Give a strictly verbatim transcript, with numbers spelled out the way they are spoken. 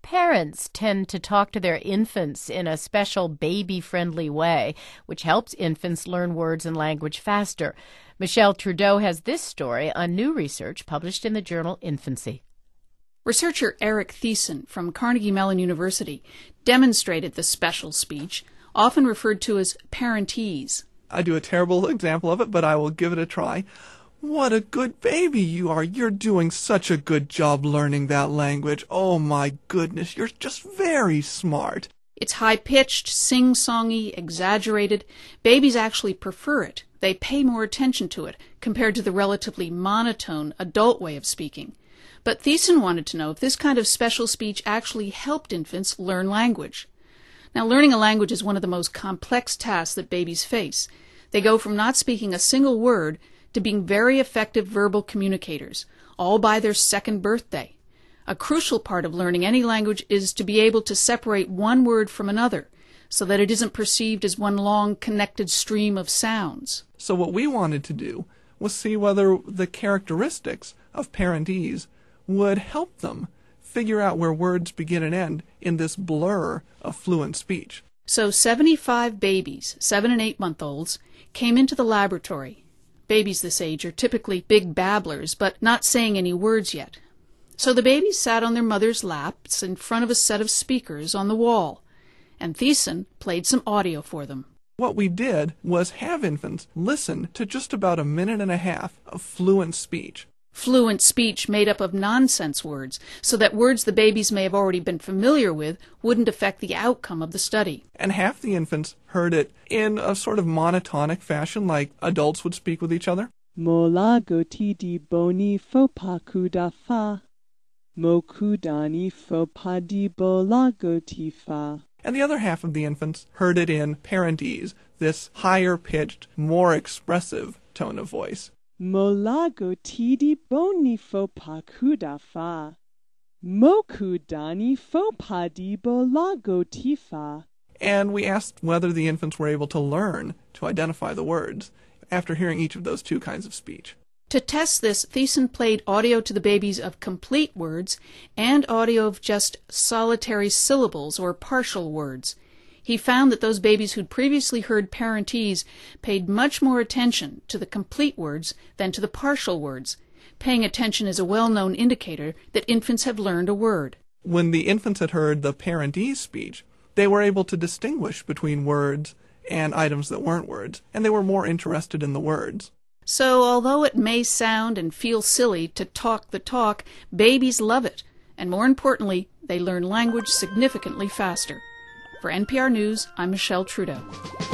Parents tend to talk to their infants in a special baby-friendly way, which helps infants learn words and language faster. Michelle Trudeau has this story on new research published in the journal Infancy. Researcher Eric Thiessen from Carnegie Mellon University demonstrated the special speech, often referred to as parentese. I do a terrible example of it, but I will give it a try. What a good baby you are. You're doing such a good job learning that language. Oh my goodness, you're just very smart. It's high-pitched, sing-songy, exaggerated. Babies actually prefer it. They pay more attention to it compared to the relatively monotone adult way of speaking. But Thiessen wanted to know if this kind of special speech actually helped infants learn language. Now, learning a language is one of the most complex tasks that babies face. They go from not speaking a single word to being very effective verbal communicators, all by their second birthday. A crucial part of learning any language is to be able to separate one word from another, so that it isn't perceived as one long connected stream of sounds. So what we wanted to do was see whether the characteristics of parentese would help them figure out where words begin and end in this blur of fluent speech. So seventy-five babies, seven and eight month olds, came into the laboratory. Babies this age are typically big babblers, but not saying any words yet. So the babies sat on their mother's laps in front of a set of speakers on the wall, and Thiessen played some audio for them. What we did was have infants listen to just about a minute and a half of fluent speech. Fluent speech made up of nonsense words, so that words the babies may have already been familiar with wouldn't affect the outcome of the study. And half the infants heard it in a sort of monotonic fashion, like adults would speak with each other. Molagoti di boni fopakuda fa, mokudani fopadi bolagoti fa. And the other half of the infants heard it in parentese, this higher-pitched, more expressive tone of voice. Molago tidi boni fopakuda fa, mokudani fopadi bolago tifa. And we asked whether the infants were able to learn to identify the words after hearing each of those two kinds of speech. To test this, Thiessen played audio to the babies of complete words and audio of just solitary syllables or partial words. He found that those babies who'd previously heard parentese paid much more attention to the complete words than to the partial words. Paying attention is a well-known indicator that infants have learned a word. When the infants had heard the parentese speech, they were able to distinguish between words and items that weren't words, and they were more interested in the words. So although it may sound and feel silly to talk the talk, babies love it. And more importantly, they learn language significantly faster. For N P R News, I'm Michelle Trudeau.